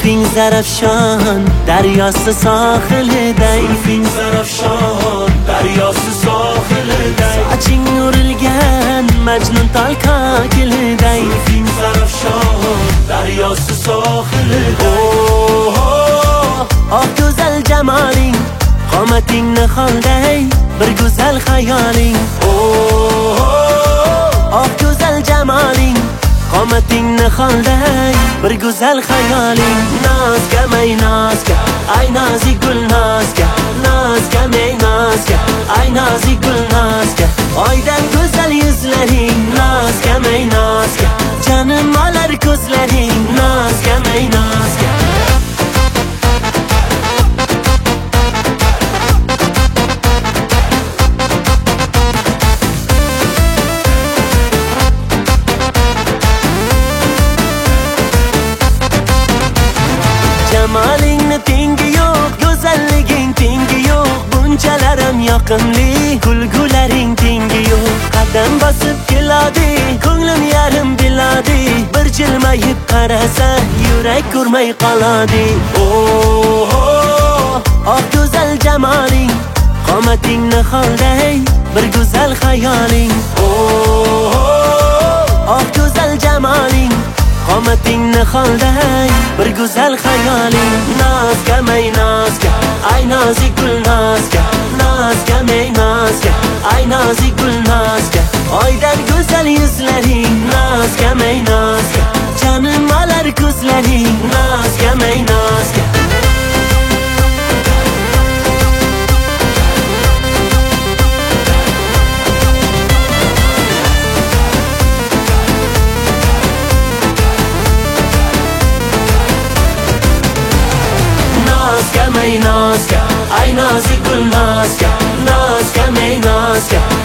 زلفین زرفشان دریاست ساحل دی زلفین زرفشان دریاست ساحل دی saçın örülgen mecnun tal kakil دی زلفین زرفشان دریاست ساحل دی Ah güzel cemalin قامتین نخال دی bir güzel hayalin Ah güzel cemalin قامتین نخال دی bir güzel hayalin Nazke mey nazke ay nazik gül nazke Nazke mey nazke ay nazik gül nazke Aydan güzel yüzlerin nazke mey nazke Canım alar gözlerin nazke mey nazke Cemalin tengi yok, güzelliğin tengi yok Buncalarım yakınlı, kulguların tengi yok Kadem basıp geladi, ko'nglim yarım biladi Bir jilmayib qarasa, yürek kurmay qoladi Ah güzel cemalin, qomating nihol dey bir güzel hayalin Ah güzel cemalin قامتین نخال دی bir güzel hayalin Nazke mey nazke ay nazik gül nazke Nazke mey nazke ay nazik gül nazke Aydan güzel yüzlerin nazke mey nazke Canım alar gözlerin nazke mey nazke Nazke mey nazke ay nazik gül nazke Nazke mey nazke